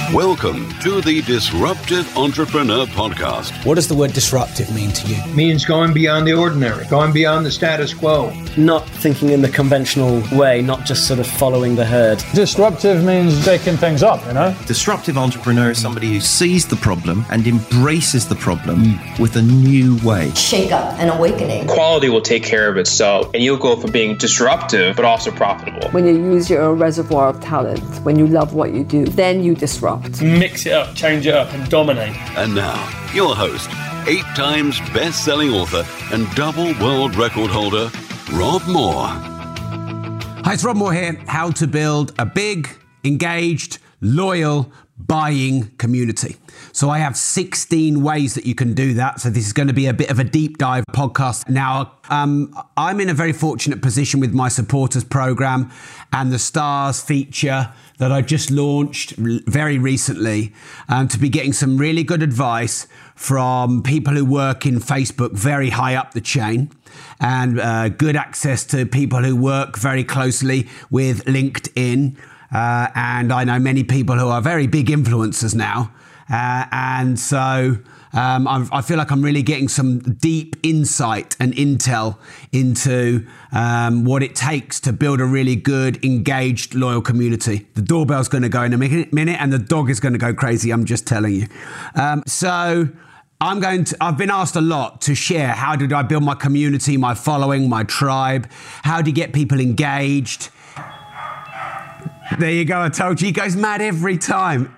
Welcome to the Disruptive Entrepreneur Podcast. What does the word disruptive mean to you? Means going beyond the ordinary, going beyond the status quo. Not thinking in the conventional way, not just sort of following the herd. Disruptive means shaking things up, you know? Disruptive entrepreneur is somebody who sees the problem and embraces the problem with a new way. Shake up and awakening. Quality will take care of itself, and you'll go from being disruptive but also profitable. When you use your reservoir of talent, when you love what you do, then you disrupt. Mix it up, change it up, and dominate. And now, your host, 8 times best-selling author and double world record holder, Rob Moore. Hi, it's Rob Moore here. How to build a big, engaged, loyal buying community. So I have 16 ways that you can do that. So this is going to be a bit of a deep dive podcast. Now, I'm in a very fortunate position with my supporters program and the Stars feature that I just launched very recently to be getting some really good advice from people who work in Facebook very high up the chain, and good access to people who work very closely with LinkedIn. And I know many people who are very big influencers now. And so I feel like I'm really getting some deep insight and intel into what it takes to build a really good, engaged, loyal community. The doorbell's going to go in a minute and the dog is going to go crazy, I'm just telling you. So I've been asked a lot to share, how did I build my community, my following, my tribe? How do you get people engaged? There you go, I told you, he goes mad every time.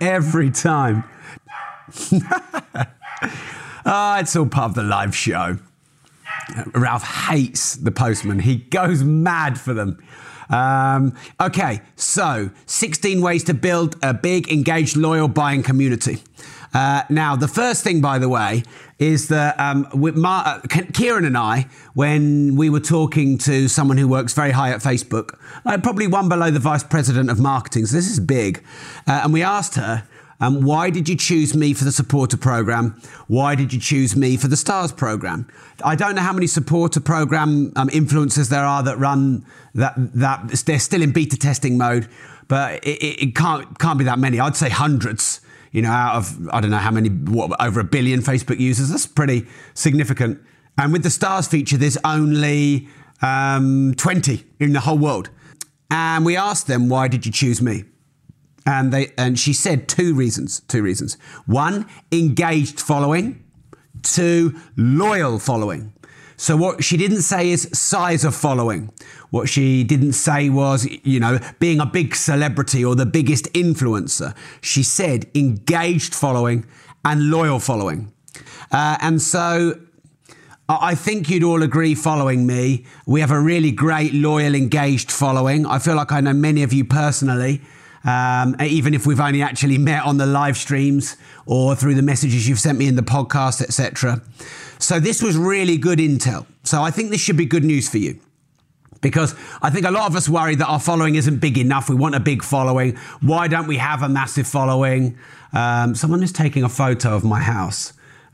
It's all part of the live show. Ralph hates the postman. He goes mad for them. Okay, so 16 ways to build a big, engaged, loyal buying community. Now, the first thing, by the way, is that Kieran and I, when we were talking to someone who works very high at Facebook, probably one below the vice president of marketing, so this is big, and we asked her, why did you choose me for the supporter program? Why did you choose me for the Stars program? I don't know how many supporter program influencers there are that run that they're still in beta testing mode, but it can't be that many. I'd say hundreds. You know, out of, I don't know how many, over 1 billion Facebook users. That's pretty significant. And with the Stars feature, there's only 20 in the whole world. And we asked them, why did you choose me? And she said two reasons. 1, engaged following. 2, loyal following. So what she didn't say is size of following. What she didn't say was, being a big celebrity or the biggest influencer. She said engaged following and loyal following. And so I think you'd all agree, following me, we have a really great, loyal, engaged following. I feel like I know many of you personally. Even if we've only actually met on the live streams or through the messages you've sent me in the podcast, etc. So this was really good intel. So I think this should be good news for you, because I think a lot of us worry that our following isn't big enough. We want a big following. Why don't we have a massive following? Someone is taking a photo of my house.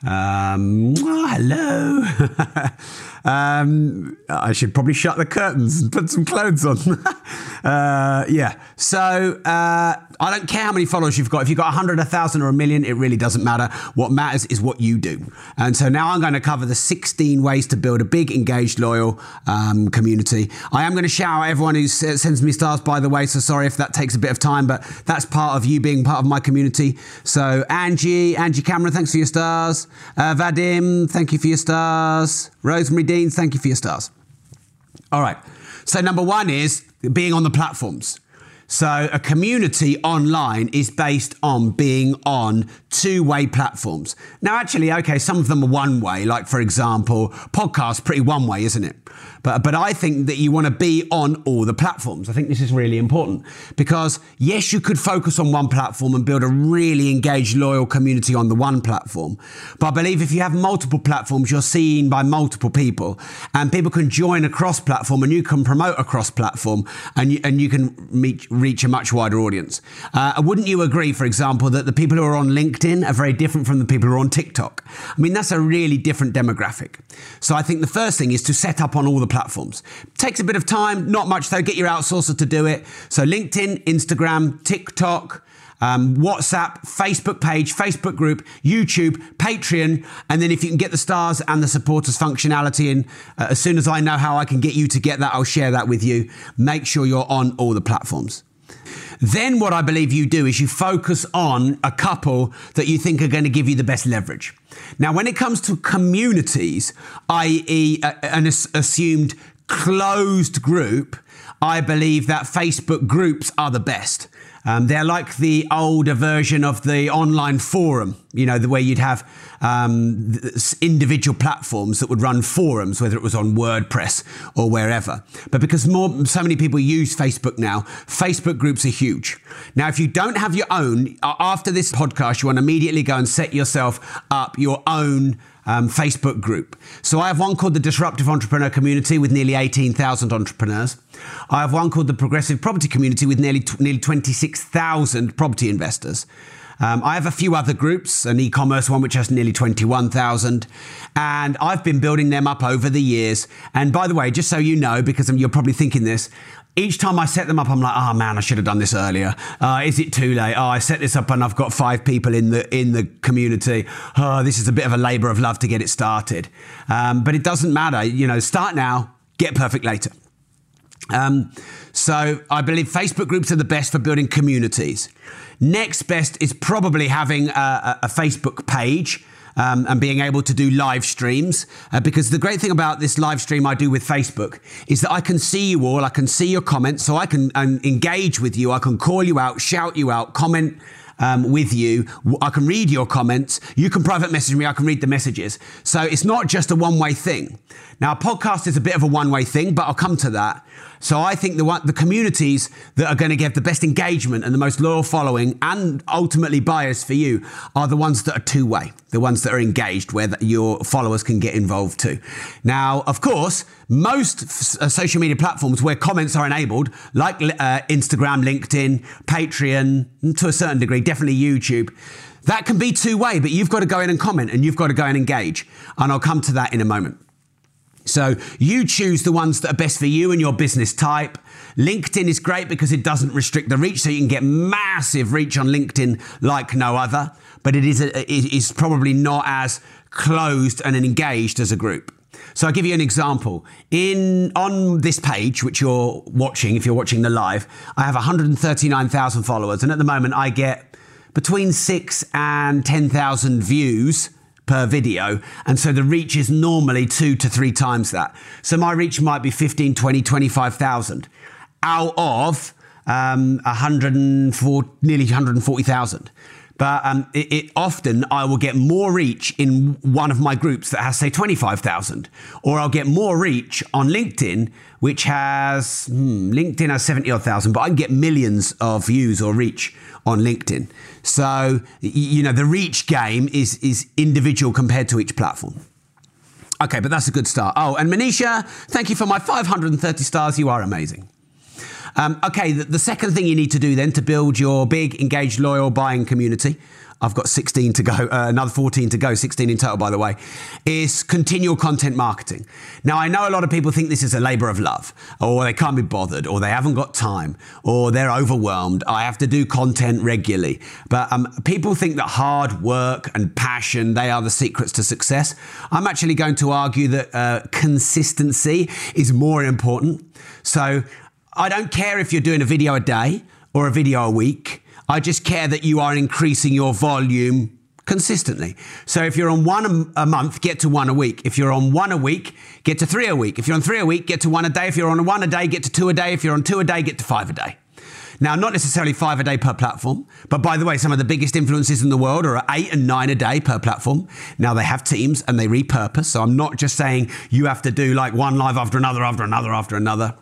Hello. I should probably shut the curtains and put some clothes on. So I don't care how many followers you've got. If you've got 100, 1,000 or 1 million, it really doesn't matter. What matters is what you do. And so now I'm going to cover the 16 ways to build a big, engaged, loyal community. I am going to shout out everyone who sends me stars, by the way. So sorry if that takes a bit of time, but that's part of you being part of my community. So Angie Cameron, thanks for your stars. Vadim, thank you for your stars. Rosemary Dean, thank you for your stars. All right. So number 1 is being on the platforms. So a community online is based on being on two-way platforms. Now, actually, okay, some of them are one-way. Like, for example, podcasts, pretty one-way, isn't it? But I think that you want to be on all the platforms. I think this is really important because, yes, you could focus on one platform and build a really engaged, loyal community on the one platform. But I believe if you have multiple platforms, you're seen by multiple people and people can join across platform and you can promote across platform and you can reach a much wider audience. Wouldn't you agree, for example, that the people who are on LinkedIn are very different from the people who are on TikTok? I mean, that's a really different demographic. So I think the first thing is to set up on all the platforms. Takes a bit of time, not much though. Get your outsourcer to do it. So LinkedIn, Instagram, TikTok, WhatsApp, Facebook page, Facebook group, YouTube, Patreon, and then if you can get the stars and the supporters functionality in, as soon as I know how I can get you to get that, I'll share that with you. Make sure you're on all the platforms. Then what I believe you do is you focus on a couple that you think are going to give you the best leverage. Now, when it comes to communities, i.e. an assumed closed group, I believe that Facebook groups are the best. They're like the older version of the online forum, you know, the way you'd have individual platforms that would run forums, whether it was on WordPress or wherever. But because so many people use Facebook now, Facebook groups are huge. Now, if you don't have your own, after this podcast, you want to immediately go and set yourself up your own Facebook group. So I have one called the Disruptive Entrepreneur Community with nearly 18,000 entrepreneurs. I have one called the Progressive Property Community with nearly 26,000 property investors. I have a few other groups, an e-commerce one which has nearly 21,000, and I've been building them up over the years. And by the way, just so you know, because you're probably thinking this, each time I set them up, I'm like, oh man, I should have done this earlier. Is it too late? Oh, I set this up and I've got 5 people in the community. Oh, this is a bit of a labour of love to get it started. But it doesn't matter. You know, start now, get perfect later. So I believe Facebook groups are the best for building communities. Next best is probably having a Facebook page. And being able to do live streams, because the great thing about this live stream I do with Facebook is that I can see you all, I can see your comments, so I can engage with you, I can call you out, shout you out, comment with you, I can read your comments, you can private message me, I can read the messages. So it's not just a one-way thing. Now, a podcast is a bit of a one-way thing, but I'll come to that. So I think the communities that are going to get the best engagement and the most loyal following and ultimately buyers for you are the ones that are two-way, the ones that are engaged, where your followers can get involved too. Now, of course, most social media platforms where comments are enabled, like Instagram, LinkedIn, Patreon, to a certain degree, definitely YouTube, that can be two-way, but you've got to go in and comment and you've got to go and engage. And I'll come to that in a moment. So you choose the ones that are best for you and your business type. LinkedIn is great because it doesn't restrict the reach, so you can get massive reach on LinkedIn like no other, but it is probably not as closed and engaged as a group. So I'll give you an example. On this page, which you're watching, if you're watching the live, I have 139,000 followers, and at the moment I get between 6,000 and 10,000 views per video, and so the reach is normally 2 to 3 times that. So my reach might be 15, 20, 25,000 out of nearly 140,000. But often I will get more reach in one of my groups that has, say, 25,000, or I'll get more reach on LinkedIn, which has LinkedIn has 70,000, but I can get millions of views or reach on LinkedIn. So, you know, the reach game is individual compared to each platform. Okay, but that's a good start. Oh, and Manisha, thank you for my 530 stars. You are amazing. Okay, the second thing you need to do then to build your big, engaged, loyal buying community, I've got 16 to go, another 14 to go, 16 in total, by the way, is continual content marketing. Now, I know a lot of people think this is a labor of love, or they can't be bothered, or they haven't got time, or they're overwhelmed. I have to do content regularly. But people think that hard work and passion, they are the secrets to success. I'm actually going to argue that consistency is more important. So I don't care if you're doing a video a day or a video a week. I just care that you are increasing your volume consistently. So if you're on 1 a month, get to 1 a week. If you're on 1 a week, get to 3 a week. If you're on 3 a week, get to 1 a day. If you're on 1 a day, get to 2 a day. If you're on 2 a day, get to 5 a day. Now, not necessarily 5 a day per platform, but by the way, some of the biggest influencers in the world are 8 and 9 a day per platform. Now, they have teams and they repurpose. So I'm not just saying you have to do like one live after another, after another, after another.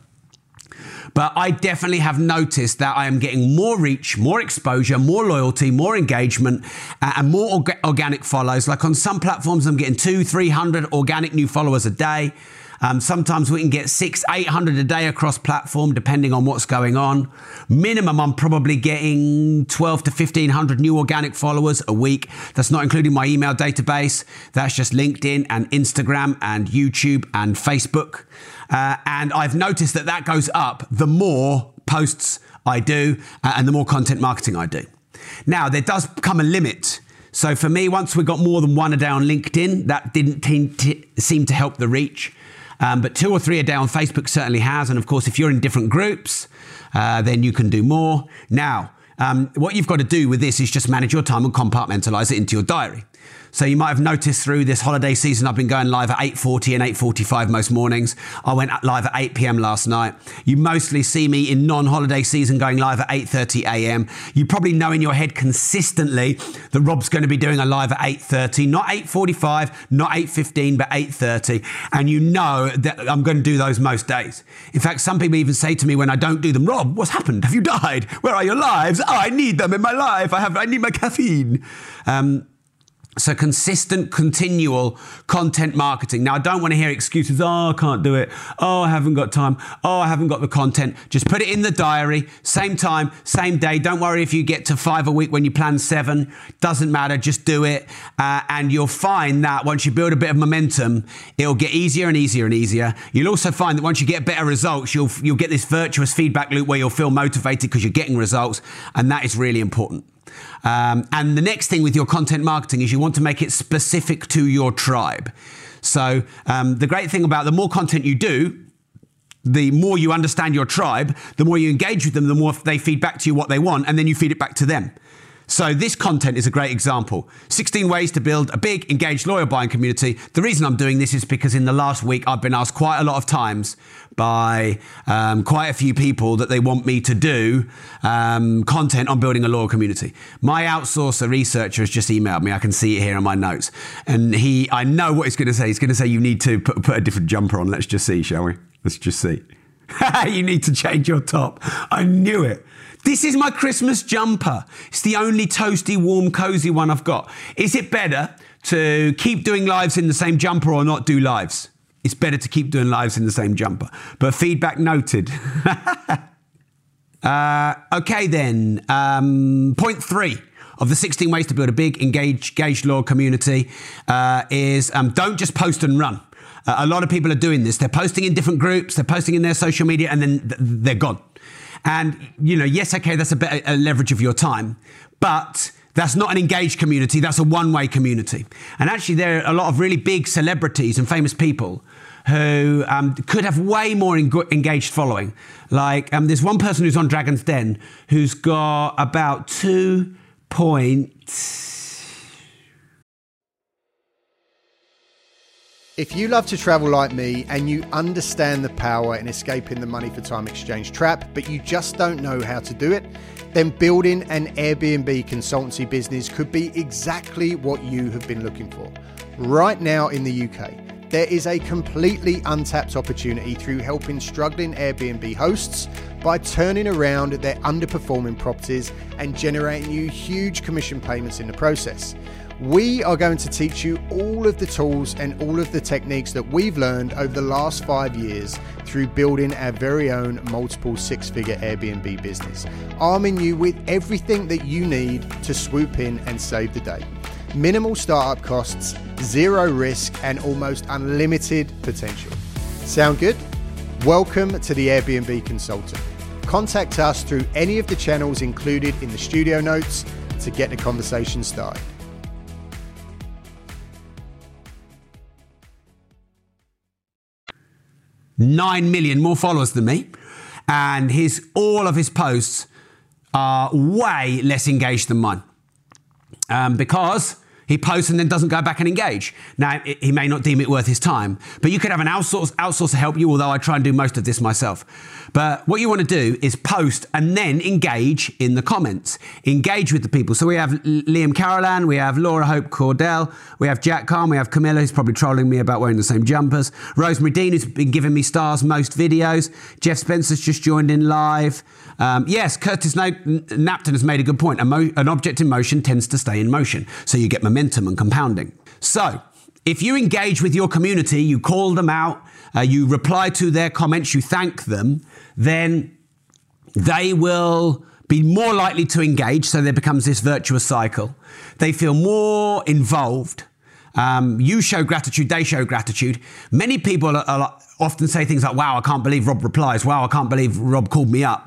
But I definitely have noticed that I am getting more reach, more exposure, more loyalty, more engagement, and more organic follows. Like on some platforms, I'm getting 200-300 organic new followers a day. Sometimes we can get 600-800 a day across platform, depending on what's going on. Minimum, I'm probably getting 1,200 to 1,500 new organic followers a week. That's not including my email database. That's just LinkedIn and Instagram and YouTube and Facebook. And I've noticed that goes up the more posts I do and the more content marketing I do. Now, there does come a limit. So for me, once we got more than one a day on LinkedIn, that didn't seem to help the reach. But 2 or 3 a day on Facebook certainly has. And of course, if you're in different groups, then you can do more. Now, what you've got to do with this is just manage your time and compartmentalize it into your diary. So you might have noticed through this holiday season, I've been going live at 8:40 and 8:45 most mornings. I went live at 8 p.m. last night. You mostly see me in non-holiday season going live at 8:30 a.m. You probably know in your head consistently that Rob's going to be doing a live at 8:30, not 8:45, not 8:15, but 8:30. And you know that I'm going to do those most days. In fact, some people even say to me when I don't do them, Rob, what's happened? Have you died? Where are your lives? Oh, I need them in my life. I need my caffeine. So consistent, continual content marketing. Now, I don't want to hear excuses. Oh, I can't do it. Oh, I haven't got time. Oh, I haven't got the content. Just put it in the diary, same time, same day. Don't worry if you get to 5 a week when you plan 7. Doesn't matter. Just do it. And you'll find that once you build a bit of momentum, it'll get easier and easier and easier. You'll also find that once you get better results, you'll get this virtuous feedback loop where you'll feel motivated because you're getting results. And that is really important. And the next thing with your content marketing is you want to make it specific to your tribe. So the great thing about the more content you do, the more you understand your tribe, the more you engage with them, the more they feed back to you what they want, and then you feed it back to them. So this content is a great example. 16 ways to build a big, engaged, loyal buying community. The reason I'm doing this is because in the last week, I've been asked quite a lot of times by quite a few people that they want me to do content on building a loyal community. My outsourcer researcher has just emailed me. I can see it here in my notes. And I know what he's going to say. He's going to say, you need to put a different jumper on. Let's just see, shall we? Let's just see. You need to change your top. I knew it. This is my Christmas jumper. It's the only toasty, warm, cozy one I've got. Is it better to keep doing lives in the same jumper or not do lives? It's better to keep doing lives in the same jumper. But feedback noted. Okay then. Point 3 of the 16 ways to build a big, engaged, loyal community is don't just post and run. A lot of people are doing this. They're posting in different groups. They're posting in their social media and then they're gone. And, yes, okay, that's a better leverage of your time, but that's not an engaged community. That's a one-way community. And actually, there are a lot of really big celebrities and famous people who could have way more engaged following. Like, there's one person who's on Dragon's Den who's got about 2 points. If you love to travel like me and you understand the power in escaping the money for time exchange trap, but you just don't know how to do it, then building an Airbnb consultancy business could be exactly what you have been looking for. Right now in the UK, there is a completely untapped opportunity through helping struggling Airbnb hosts by turning around their underperforming properties and generating you huge commission payments in the process. We are going to teach you all of the tools and all of the techniques that we've learned over the last 5 years through building our very own multiple 6-figure Airbnb business, arming you with everything that you need to swoop in and save the day. Minimal startup costs, 0 risk, and almost unlimited potential. Sound good? Welcome to the Airbnb Consultant. Contact us through any of the channels included in the studio notes to get the conversation started. 9 million more followers than me, and all of his posts are way less engaged than mine because he posts and then doesn't go back and engage. Now, he may not deem it worth his time, but you could have an outsourcer help you, although I try and do most of this myself. But what you want to do is post and then engage in the comments. Engage with the people. So we have Liam Carolan, we have Laura Hope Cordell, we have Jack Kahn, we have Camilla, who's probably trolling me about wearing the same jumpers, Rosemary Dean, who's been giving me stars most videos, Jeff Spencer's just joined in live. Yes, Curtis Napton has made a good point. An object in motion tends to stay in motion. So you get momentum and compounding. So if you engage with your community, you call them out, you reply to their comments, you thank them, then they will be more likely to engage. So there becomes this virtuous cycle. They feel more involved. You show gratitude, they show gratitude. Many people often say things like, wow, I can't believe Rob replies. Wow, I can't believe Rob called me up.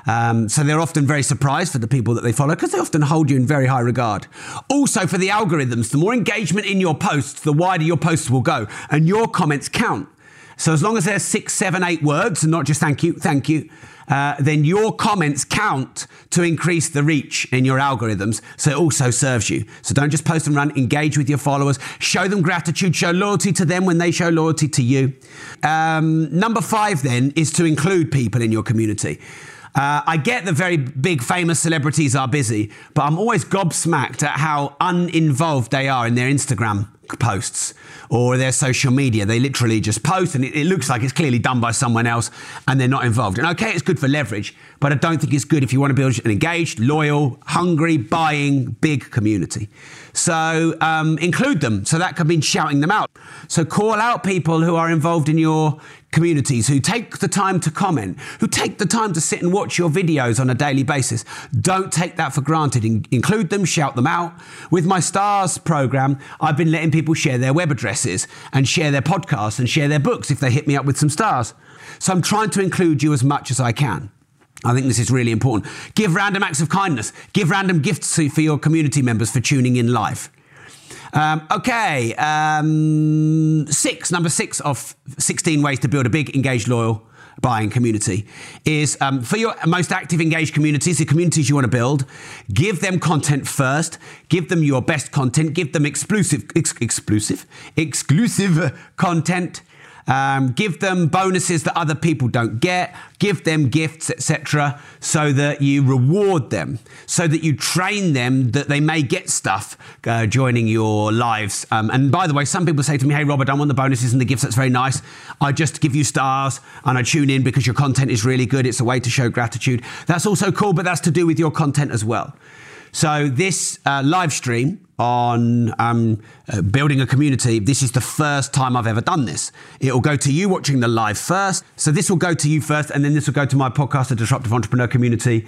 So they're often very surprised for the people that they follow because they often hold you in very high regard. Also for the algorithms, the more engagement in your posts, the wider your posts will go and your comments count. So as long as there's 6, 7, 8 words and not just thank you, then your comments count to increase the reach in your algorithms. So it also serves you. So don't just post and run, engage with your followers, show them gratitude, show loyalty to them when they show loyalty to you. Number 5 then is to include people in your community. I get that very big famous celebrities are busy, but I'm always gobsmacked at how uninvolved they are in their Instagram posts or their social media. They literally just post and it looks like it's clearly done by someone else and they're not involved. And okay, it's good for leverage, but I don't think it's good if you want to build an engaged, loyal, hungry, buying, big community. So include them. So that could mean shouting them out. So call out people who are involved in your communities, who take the time to comment, who take the time to sit and watch your videos on a daily basis. Don't take that for granted. Include them, shout them out. With my Stars program, I've been letting people share their web addresses and share their podcasts and share their books if they hit me up with some stars. So I'm trying to include you as much as I can. I think this is really important. Give random acts of kindness. Give random gifts for your community members for tuning in live. Number 6 of 16 ways to build a big, engaged, loyal buying community is for your most active, engaged communities, the communities you want to build, give them content first, give them your best content, give them exclusive content. Give them bonuses that other people don't get, give them gifts, etc., so that you reward them, so that you train them that they may get stuff joining your lives. And by the way, some people say to me, hey Rob, I don't want the bonuses and the gifts, that's very nice. I just give you stars and I tune in because your content is really good. It's a way to show gratitude. That's also cool, but that's to do with your content as well. So this live stream on building a community, this is the first time I've ever done this. It will go to you watching the live first. So this will go to you first, and then this will go to my podcast, The Disruptive Entrepreneur Community,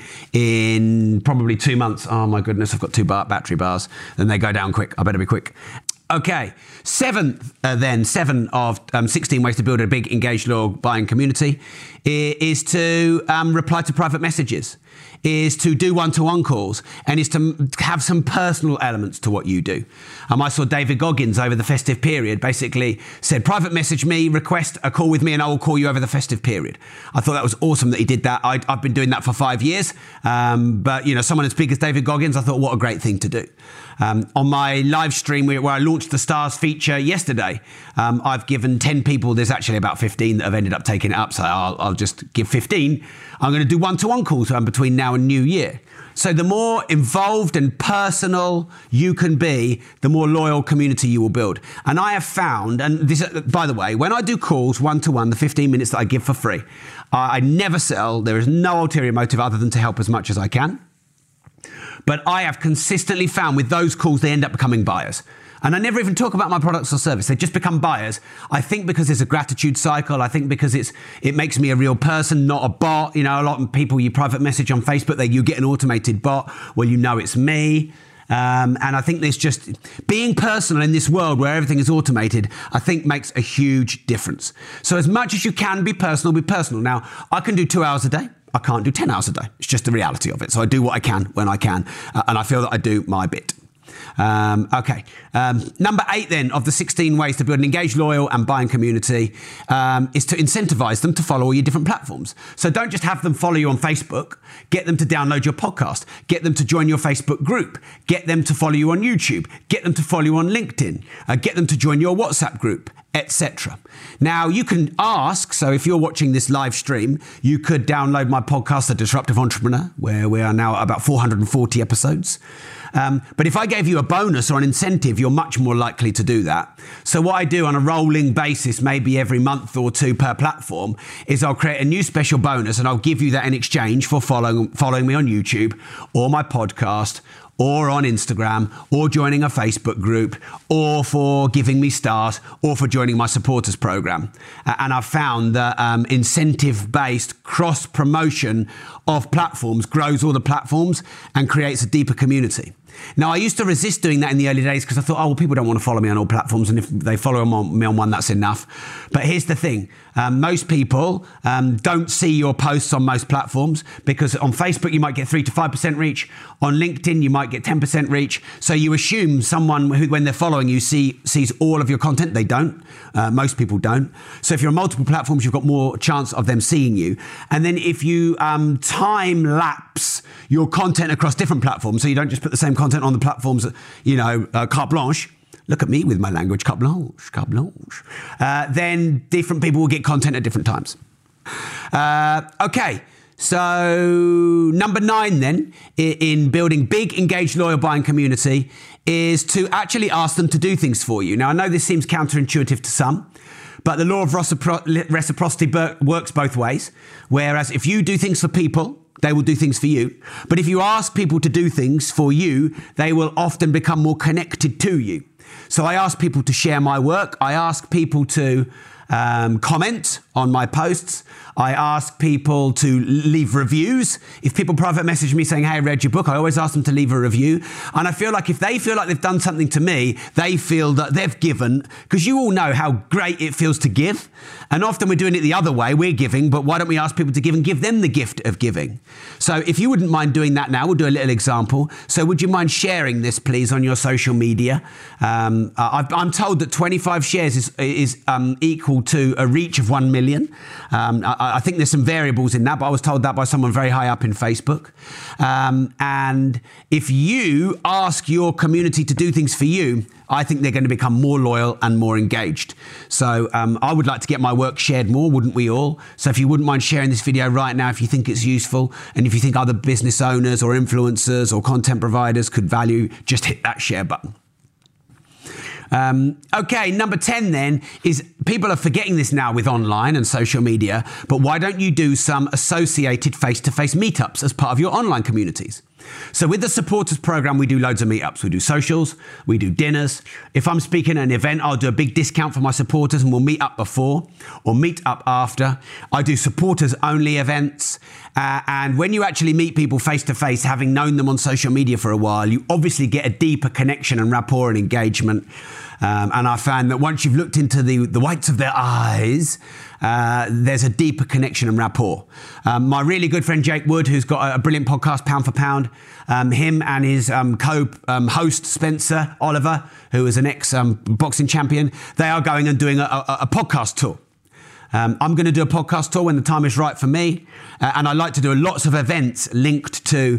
in probably 2 months. Oh my goodness, I've got 2 battery bars. Then they go down quick. I better be quick. Okay, 7 of 16 ways to build a big, engaged, loyal buying community is to reply to private messages, is to do one-to-one calls, and is to have some personal elements to what you do. I saw David Goggins over the festive period basically said, private message me, request a call with me, and I will call you over the festive period. I thought that was awesome that he did that. I've been doing that for 5 years, but someone as big as David Goggins, I thought, what a great thing to do. On my live stream where I launched the Stars feature yesterday, I've given 10 people, there's actually about 15 that have ended up taking it up, so I'll just give 15. I'm going to do one-to-one calls between now and New Year. So the more involved and personal you can be, the more loyal community you will build. And I have found, and this, by the way, when I do calls one-to-one, the 15 minutes that I give for free, I never sell. There is no ulterior motive other than to help as much as I can. But I have consistently found with those calls, they end up becoming buyers. And I never even talk about my products or service. They just become buyers. I think because there's a gratitude cycle. I think because it makes me a real person, not a bot. A lot of people you private message on Facebook, you get an automated bot. Well, it's me. And I think there's just being personal in this world where everything is automated, I think makes a huge difference. So as much as you can be personal, be personal. Now, I can do 2 hours a day. I can't do 10 hours a day. It's just the reality of it. So I do what I can when I can. And I feel that I do my bit. Okay. Number 8 then of the 16 ways to build an engaged, loyal and buying community is to incentivize them to follow all your different platforms. So don't just have them follow you on Facebook. Get them to download your podcast. Get them to join your Facebook group. Get them to follow you on YouTube. Get them to follow you on LinkedIn. Get them to join your WhatsApp group, etc. Now you can ask, so if you're watching this live stream, you could download my podcast, The Disruptive Entrepreneur, where we are now at about 440 episodes. But if I gave you a bonus or an incentive, you're much more likely to do that. So what I do on a rolling basis, maybe every month or 2 per platform, is I'll create a new special bonus and I'll give you that in exchange for following me on YouTube or my podcast or on Instagram or joining a Facebook group or for giving me stars or for joining my supporters program. And I've found that incentive-based cross-promotion of platforms grows all the platforms and creates a deeper community. Now, I used to resist doing that in the early days because I thought, oh, well, people don't want to follow me on all platforms, and if they follow me on one, that's enough. But here's the thing. Most people don't see your posts on most platforms, because on Facebook, you might get 3 to 5% reach. On LinkedIn, you might get 10% reach. So you assume someone who, when they're following you, sees all of your content. They don't. Most people don't. So if you're on multiple platforms, you've got more chance of them seeing you. And then if you time lapse your content across different platforms, so you don't just put the same content on the platforms, carte blanche. Look at me with my language, carte blanche, carte blanche. Then different people will get content at different times. Okay, so number 9 then, in building big, engaged, loyal buying community, is to actually ask them to do things for you. Now, I know this seems counterintuitive to some, but the law of reciprocity works both ways. Whereas if you do things for people, they will do things for you. But if you ask people to do things for you, they will often become more connected to you. So I ask people to share my work. I ask people to comment on my posts. I ask people to leave reviews. If people private message me saying, hey, I read your book, I always ask them to leave a review. And I feel like if they feel like they've done something to me, they feel that they've given, because you all know how great it feels to give. And often we're doing it the other way. We're giving, but why don't we ask people to give and give them the gift of giving? So if you wouldn't mind doing that now, we'll do a little example. So would you mind sharing this, please, on your social media? I'm told that 25 shares is equal to a reach of 1 million. I think there's some variables in that, but I was told that by someone very high up in Facebook. And if you ask your community to do things for you, I think they're going to become more loyal and more engaged. So I would like to get my work shared more, wouldn't we all? So if you wouldn't mind sharing this video right now, if you think it's useful, and if you think other business owners or influencers or content providers could value, just hit that share button. Okay, number 10 then is, people are forgetting this now with online and social media, but why don't you do some associated face-to-face meetups as part of your online communities? So with the supporters program, we do loads of meetups. We do socials, we do dinners. If I'm speaking at an event, I'll do a big discount for my supporters and we'll meet up before or meet up after. I do supporters only events. And when you actually meet people face to face, having known them on social media for a while, you obviously get a deeper connection and rapport and engagement. And I found that once you've looked into the whites of their eyes, there's a deeper connection and rapport. My really good friend Jake Wood, who's got a brilliant podcast, Pound for Pound, him and his co-host Spencer Oliver, who is an ex-boxing champion, they are going and doing a podcast tour. I'm going to do a podcast tour when the time is right for me. And I like to do lots of events linked to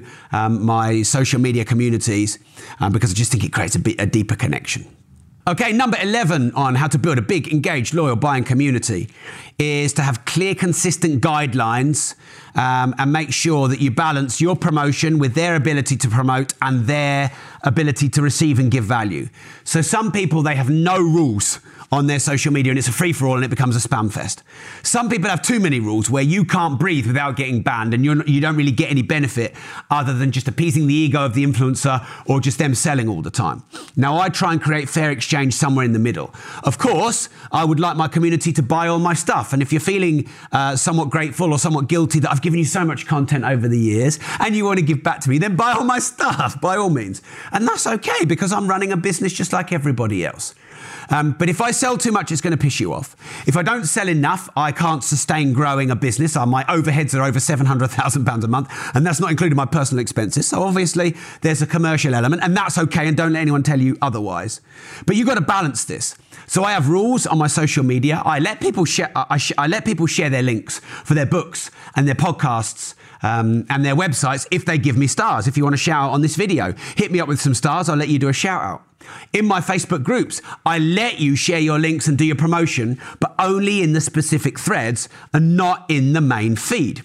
my social media communities because I just think it creates a deeper connection. Okay, number 11 on how to build a big, engaged, loyal buying community is to have clear, consistent guidelines and make sure that you balance your promotion with their ability to promote and their ability to receive and give value. So some people, they have no rules on their social media and it's a free-for-all and it becomes a spam fest. Some people have too many rules where you can't breathe without getting banned and you don't really get any benefit other than just appeasing the ego of the influencer or just them selling all the time. Now, I try and create fair exchange somewhere in the middle. Of course, I would like my community to buy all my stuff. And if you're feeling somewhat grateful or somewhat guilty that I've given you so much content over the years and you want to give back to me, then buy all my stuff, by all means. And that's okay because I'm running a business just like everybody else. But if I sell too much, it's going to piss you off. If I don't sell enough, I can't sustain growing a business. My overheads are over £700,000 a month, and that's not including my personal expenses. So obviously, there's a commercial element, and that's okay, and don't let anyone tell you otherwise. But you've got to balance this. So I have rules on my social media. I let people share. I let people share their links for their books and their podcasts. And their websites if they give me stars. If you want to shout out on this video, hit me up with some stars, I'll let you do a shout out. In my Facebook groups, I let you share your links and do your promotion, but only in the specific threads and not in the main feed.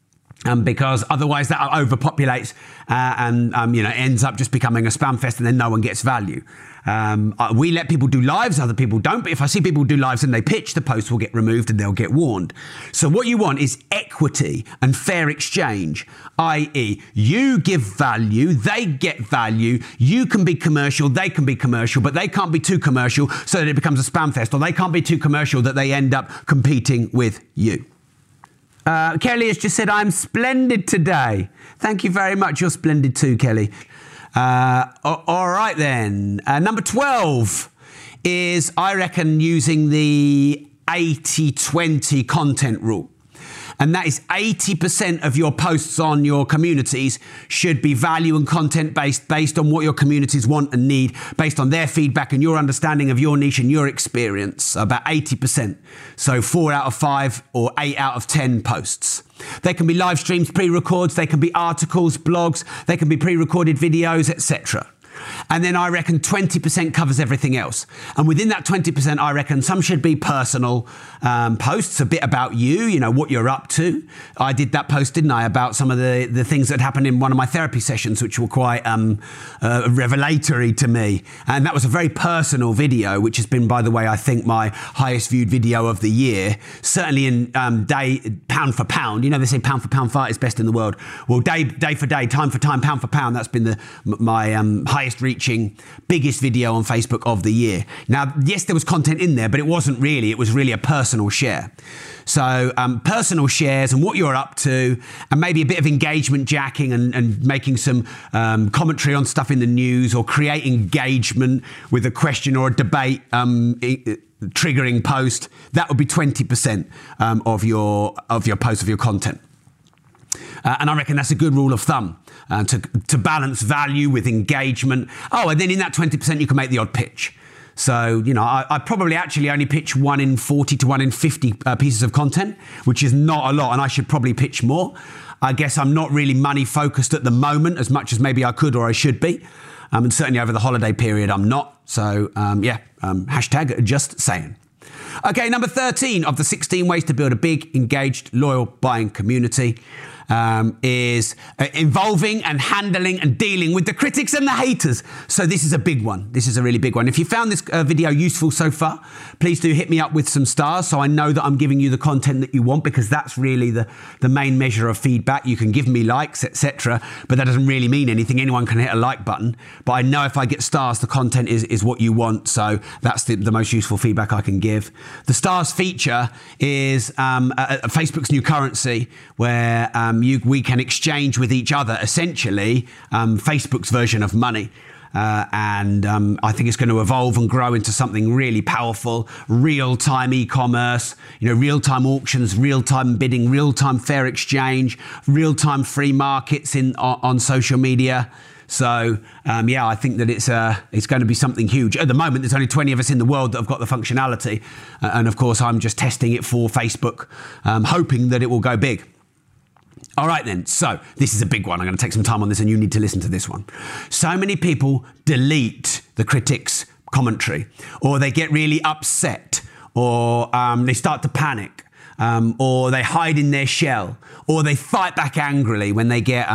Because otherwise that overpopulates and ends up just becoming a spam fest and then no one gets value. We let people do lives, other people don't. But if I see people do lives and they pitch, the post will get removed and they'll get warned. So what you want is equity and fair exchange, i.e. you give value, they get value, you can be commercial, they can be commercial, but they can't be too commercial so that it becomes a spam fest, or they can't be too commercial that they end up competing with you. Kelly has just said, I'm splendid today. Thank you very much. You're splendid too, Kelly. All right then. Number 12 is, I reckon, using the 80-20 content rule. And that is 80% of your posts on your communities should be value and content based on what your communities want and need, based on their feedback and your understanding of your niche and your experience. About 80%. So 4 out of 5 or 8 out of 10 posts. They can be live streams, pre-records, they can be articles, blogs, they can be pre-recorded videos, etc. And then I reckon 20% covers everything else. And within that 20%, I reckon some should be personal posts, a bit about you know, what you're up to. I did that post, didn't I, about some of the things that happened in one of my therapy sessions, which were quite revelatory to me. And that was a very personal video, which has been, by the way, I think my highest viewed video of the year. Certainly in pound for pound. You know, they say pound for pound fight is best in the world. Well, day for day, time for time, pound for pound, that's been my highest reaching, biggest video on Facebook of the year. Now, yes, there was content in there, but it wasn't really. It was really a personal share. So personal shares and what you're up to, and maybe a bit of engagement jacking and making some commentary on stuff in the news, or create engagement with a question or a debate triggering post. That would be 20% of your post, of your content. And I reckon that's a good rule of thumb to balance value with engagement. Oh, and then in that 20%, you can make the odd pitch. So, you know, I probably actually only pitch 1 in 40 to 1 in 50 pieces of content, which is not a lot, and I should probably pitch more. I guess I'm not really money focused at the moment as much as maybe I could or I should be. And certainly over the holiday period, I'm not. So, hashtag just saying. Okay, number 13 of the 16 ways to build a big, engaged, loyal buying community is involving and handling and dealing with the critics and the haters. So this is a big one. This is a really big one. If you found this video useful so far, please do hit me up with some stars so I know that I'm giving you the content that you want, because that's really the main measure of feedback. You can give me likes, etc., but that doesn't really mean anything. Anyone can hit a like button, but I know if I get stars, the content is what you want. So that's the most useful feedback I can give. The stars feature is Facebook's new currency where we can exchange with each other, essentially, Facebook's version of money. And I think it's going to evolve and grow into something really powerful. Real-time e-commerce, you know, real-time auctions, real-time bidding, real-time fair exchange, real-time free markets on social media. So, I think that it's going to be something huge. At the moment, there's only 20 of us in the world that have got the functionality. And, of course, I'm just testing it for Facebook, hoping that it will go big. All right, then. So this is a big one. I'm going to take some time on this, and you need to listen to this one. So many people delete the critics' commentary, or they get really upset, or they start to panic, or they hide in their shell, or they fight back angrily when they get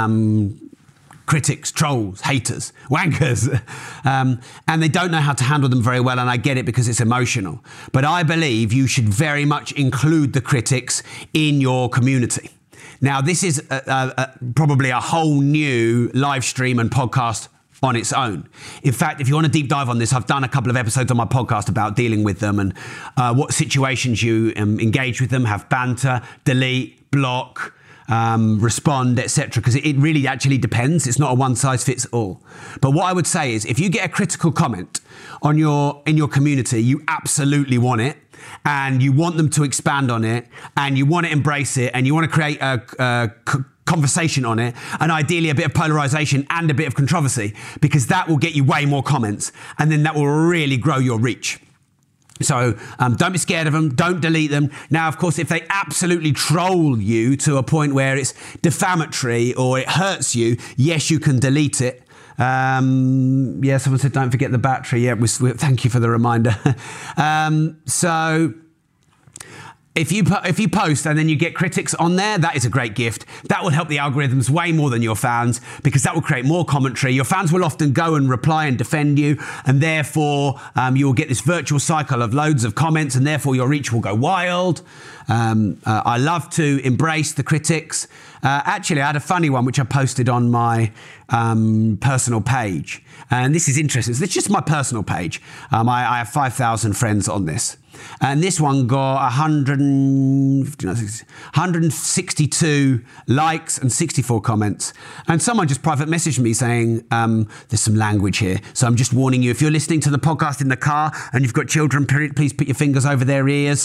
critics, trolls, haters, wankers, and they don't know how to handle them very well, and I get it because it's emotional. But I believe you should very much include the critics in your community. Now, this is probably a whole new live stream and podcast on its own. In fact, if you want a deep dive on this, I've done a couple of episodes on my podcast about dealing with them and what situations you engage with them, have banter, delete, block, respond, etc. Because it really actually depends. It's not a one-size-fits-all. But what I would say is, if you get a critical comment in your community, you absolutely want it, and you want them to expand on it, and you want to embrace it, and you want to create a conversation on it, and ideally a bit of polarization and a bit of controversy, because that will get you way more comments, and then that will really grow your reach. So don't be scared of them. Don't delete them. Now, of course, if they absolutely troll you to a point where it's defamatory or it hurts you, yes, you can delete it. Someone said, don't forget the battery. Yeah, thank you for the reminder. So if you post and then you get critics on there, that is a great gift. That will help the algorithms way more than your fans, because that will create more commentary. Your fans will often go and reply and defend you, and therefore you will get this virtual cycle of loads of comments, and therefore your reach will go wild. I love to embrace the critics, Actually, I had a funny one which I posted on my personal page. And this is interesting. So it's just my personal page. I have 5,000 friends on this. And this one got 162 likes and 64 comments. And someone just private messaged me saying, there's some language here. So I'm just warning you, if you're listening to the podcast in the car and you've got children, please put your fingers over their ears.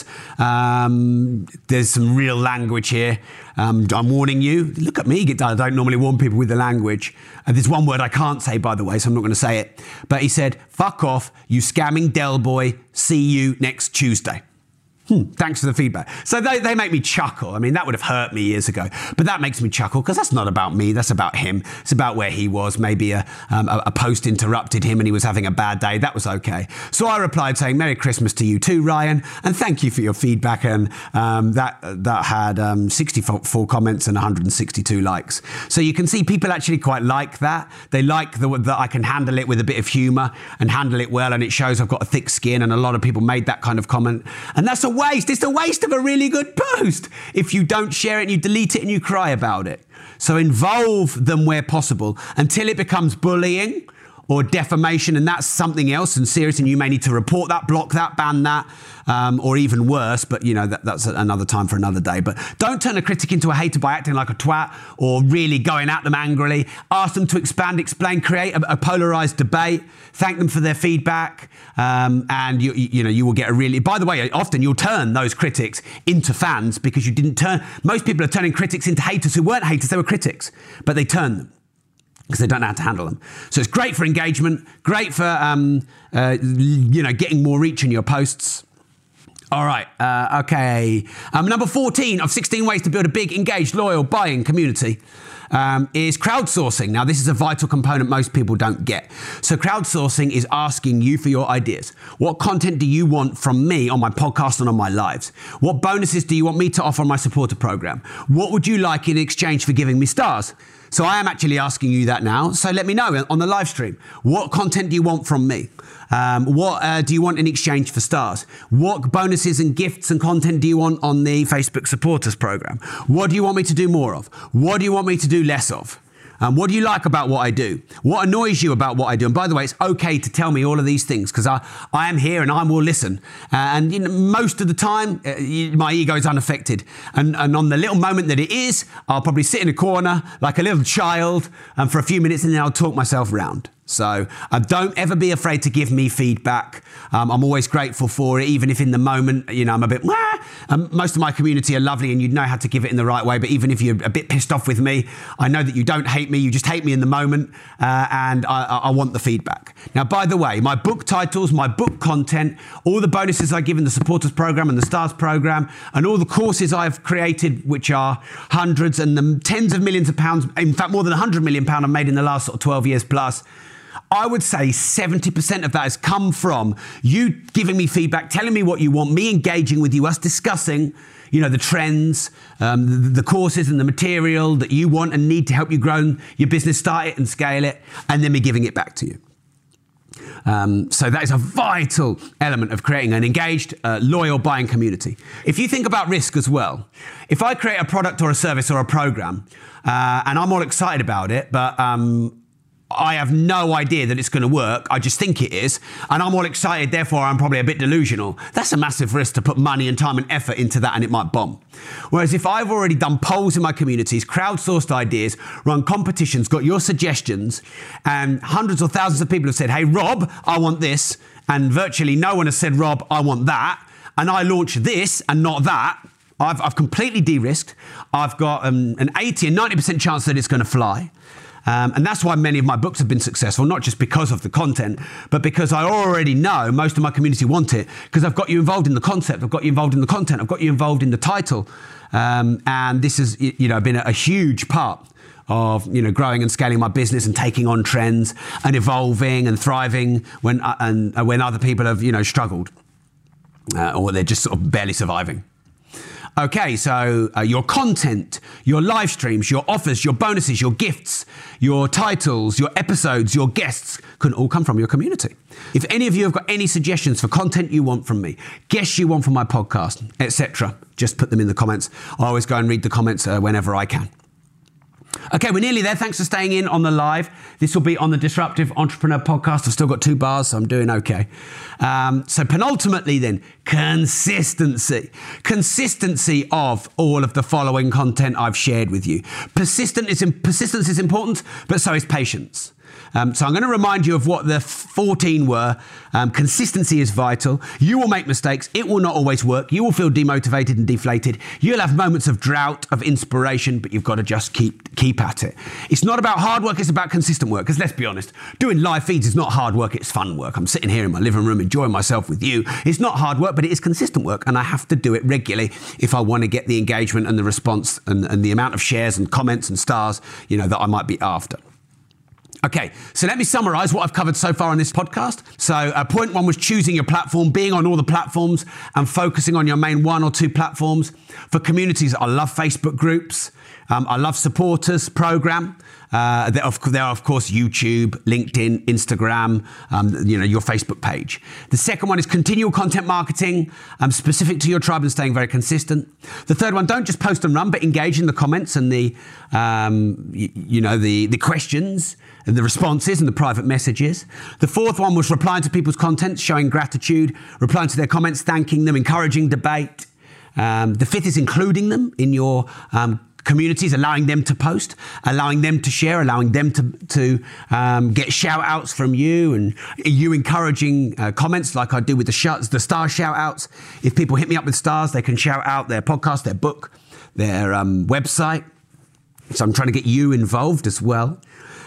There's some real language here. I'm warning you. Look at me. I don't normally warn people with the language. There's one word I can't say, by the way, so I'm not going to say it. But he said, fuck off, you scamming Del boy. See you next Tuesday. Thanks for the feedback. So they make me chuckle. I mean, that would have hurt me years ago, but that makes me chuckle because that's not about me. That's about him. It's about where he was. Maybe a post interrupted him and he was having a bad day. That was okay. So I replied saying, Merry Christmas to you too, Ryan, and thank you for your feedback. And that had 64 comments and 162 likes. So you can see people actually quite like that. They like that I can handle it with a bit of humour and handle it well, and it shows I've got a thick skin, and a lot of people made that kind of comment. And that's a waste. It's a waste of a really good post if you don't share it and you delete it and you cry about it. So involve them where possible until it becomes bullying or defamation, and that's something else and serious, and you may need to report that, block that, ban that, or even worse, but you know, that's another time for another day. But don't turn a critic into a hater by acting like a twat or really going at them angrily. Ask them to expand, explain, create a polarised debate. Thank them for their feedback, and you will get a really... By the way, often you'll turn those critics into fans because you didn't turn... Most people are turning critics into haters who weren't haters, they were critics, but they turn them because they don't know how to handle them. So it's great for engagement, great for getting more reach in your posts. All right, okay. Number 14 of 16 ways to build a big, engaged, loyal, buying community is crowdsourcing. Now, this is a vital component most people don't get. So crowdsourcing is asking you for your ideas. What content do you want from me on my podcast and on my lives? What bonuses do you want me to offer on my supporter program? What would you like in exchange for giving me stars? So I am actually asking you that now. So let me know on the live stream. What content do you want from me? What do you want in exchange for stars? What bonuses and gifts and content do you want on the Facebook supporters program? What do you want me to do more of? What do you want me to do less of? What do you like about what I do? What annoys you about what I do? And by the way, it's okay to tell me all of these things because I am here and I will listen. And most of the time, my ego is unaffected. And on the little moment that it is, I'll probably sit in a corner like a little child for a few minutes and then I'll talk myself round. So don't ever be afraid to give me feedback. I'm always grateful for it, even if in the moment, I'm a bit, most of my community are lovely and you know how to give it in the right way. But even if you're a bit pissed off with me, I know that you don't hate me. You just hate me in the moment. And I want the feedback. Now, by the way, my book titles, my book content, all the bonuses I give in the supporters program and the stars program, and all the courses I've created, which are hundreds and the tens of millions of pounds, in fact, more than £100 million I've made in the last sort of 12 years plus. I would say 70% of that has come from you giving me feedback, telling me what you want, me engaging with you, us discussing, the trends, the courses and the material that you want and need to help you grow your business, start it and scale it, and then me giving it back to you. So that is a vital element of creating an engaged, loyal buying community. If you think about risk as well, if I create a product or a service or a program, and I'm all excited about it, but I have no idea that it's going to work. I just think it is. And I'm all excited, therefore I'm probably a bit delusional. That's a massive risk to put money and time and effort into that and it might bomb. Whereas if I've already done polls in my communities, crowdsourced ideas, run competitions, got your suggestions, and hundreds or thousands of people have said, hey, Rob, I want this. And virtually no one has said, Rob, I want that. And I launch this and not that. I've completely de-risked. I've got an 80 and 90% chance that it's going to fly. And that's why many of my books have been successful, not just because of the content, but because I already know most of my community want it, because I've got you involved in the concept, I've got you involved in the content, I've got you involved in the title. And this has been a huge part of growing and scaling my business and taking on trends and evolving and thriving when other people have struggled or they're just sort of barely surviving. Okay, so your content, your live streams, your offers, your bonuses, your gifts, your titles, your episodes, your guests can all come from your community. If any of you have got any suggestions for content you want from me, guests you want from my podcast, etc., just put them in the comments. I always go and read the comments whenever I can. Okay, we're nearly there. Thanks for staying in on the live. This will be on the Disruptive Entrepreneur podcast. I've still got 2 bars, so I'm doing okay. So penultimately then, consistency. Consistency of all of the following content I've shared with you. Persistence is important, but so is patience. So I'm going to remind you of what the 14 were. Consistency is vital. You will make mistakes. It will not always work. You will feel demotivated and deflated. You'll have moments of drought, of inspiration, but you've got to just keep at it. It's not about hard work. It's about consistent work. Because let's be honest, doing live feeds is not hard work. It's fun work. I'm sitting here in my living room enjoying myself with you. It's not hard work, but it is consistent work. And I have to do it regularly if I want to get the engagement and the response and the amount of shares and comments and stars, that I might be after. Okay, so let me summarize what I've covered so far on this podcast. So point 1 was choosing your platform, being on all the platforms and focusing on your main 1 or 2 platforms. For communities, I love Facebook groups. I love supporters program. There are, of course, YouTube, LinkedIn, Instagram, your Facebook page. The second one is continual content marketing, specific to your tribe and staying very consistent. The third one, don't just post and run, but engage in the comments and the questions and the responses and the private messages. The fourth one was replying to people's content, showing gratitude, replying to their comments, thanking them, encouraging debate. The fifth is including them in your communities, allowing them to post, allowing them to share, allowing them to get shout outs from you, and you encouraging comments like I do with the star shout outs. If people hit me up with stars, they can shout out their podcast, their book, their website. So I'm trying to get you involved as well.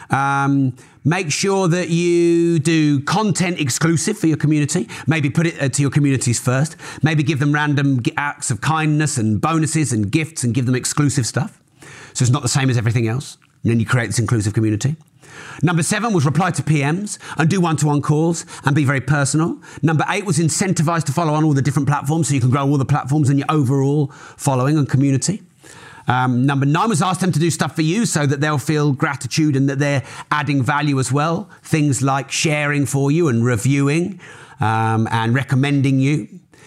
Make sure that you do content exclusive for your community. Maybe put it to your communities first. Maybe give them random acts of kindness and bonuses and gifts and give them exclusive stuff. So it's not the same as everything else. And then you create this inclusive community. Number 7 was reply to PMs and do one-to-one calls and be very personal. Number 8 was incentivize to follow on all the different platforms so you can grow all the platforms in your overall following and community. Number 9 was ask them to do stuff for you so that they'll feel gratitude and that they're adding value as well. Things like sharing for you and reviewing and recommending you.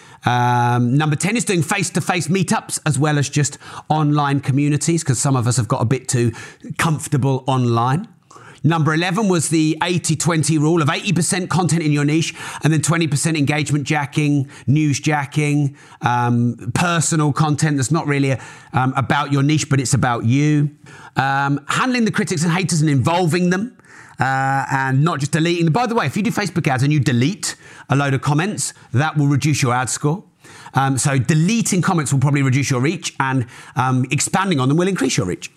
Number 10 is doing face-to-face meetups as well as just online communities, because some of us have got a bit too comfortable online. Number 11 was the 80-20 rule of 80% content in your niche and then 20% engagement jacking, news jacking, personal content that's not really about your niche, but it's about you. Handling the critics and haters and involving them. And not just deleting them. By the way, if you do Facebook ads and you delete a load of comments, that will reduce your ad score. So deleting comments will probably reduce your reach, and expanding on them will increase your reach.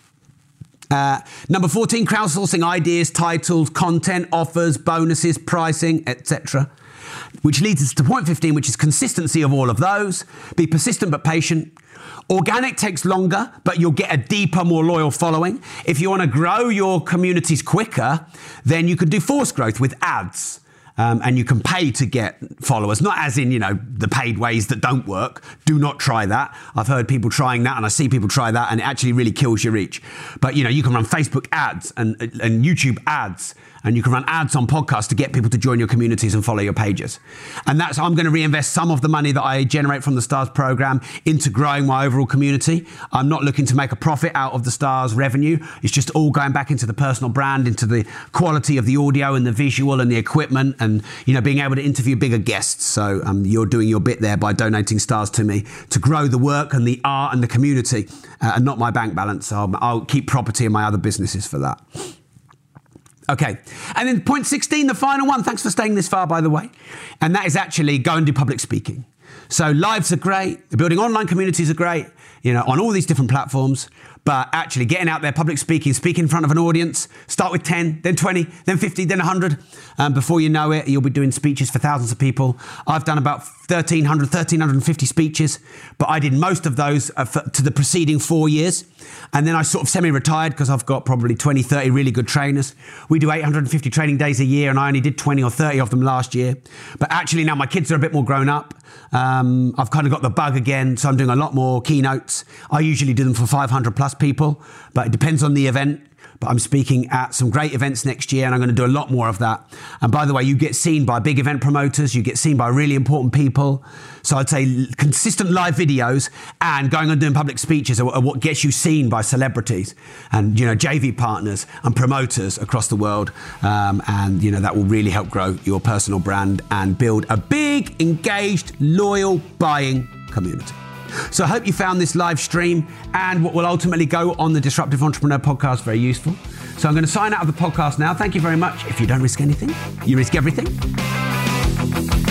Number 14, crowdsourcing ideas, titles, content, offers, bonuses, pricing, etc. Which leads us to point 15, which is consistency of all of those. Be persistent but patient. Organic takes longer, but you'll get a deeper, more loyal following. If you want to grow your communities quicker, then you could do forced growth with ads. And you can pay to get followers, not as in, the paid ways that don't work. Do not try that. I've heard people trying that, and I see people try that, and it actually really kills your reach. But, you can run Facebook ads and YouTube ads, and you can run ads on podcasts to get people to join your communities and follow your pages. And I'm going to reinvest some of the money that I generate from the Stars program into growing my overall community. I'm not looking to make a profit out of the Stars revenue. It's just all going back into the personal brand, into the quality of the audio and the visual and the equipment, and being able to interview bigger guests. So you're doing your bit there by donating stars to me to grow the work and the art and the community, and not my bank balance. I'll keep property and my other businesses for that. Okay, and then point 16, the final one. Thanks for staying this far, by the way. And that is actually go and do public speaking. So lives are great. Building online communities are great, on all these different platforms. But actually getting out there, public speaking in front of an audience, start with 10, then 20, then 50, then 100. Before you know it, you'll be doing speeches for thousands of people. I've done about 1,350 speeches, but I did most of those to the preceding 4 years. And then I sort of semi-retired because I've got probably 20, 30 really good trainers. We do 850 training days a year, and I only did 20 or 30 of them last year. But actually now my kids are a bit more grown up. I've kind of got the bug again, so I'm doing a lot more keynotes. I usually do them for 500 plus people, but it depends on the event. but I'm speaking at some great events next year, and I'm going to do a lot more of that. And by the way, you get seen by big event promoters, you get seen by really important people. So I'd say consistent live videos and going and doing public speeches are what gets you seen by celebrities and, you know, JV partners and promoters across the world. And, you know, that will really help grow your personal brand and build a big, engaged, loyal buying community. So I hope you found this live stream and what will ultimately go on the Disruptive Entrepreneur podcast very useful. So I'm going to sign out of the podcast now. Thank you very much. If you don't risk anything, you risk everything.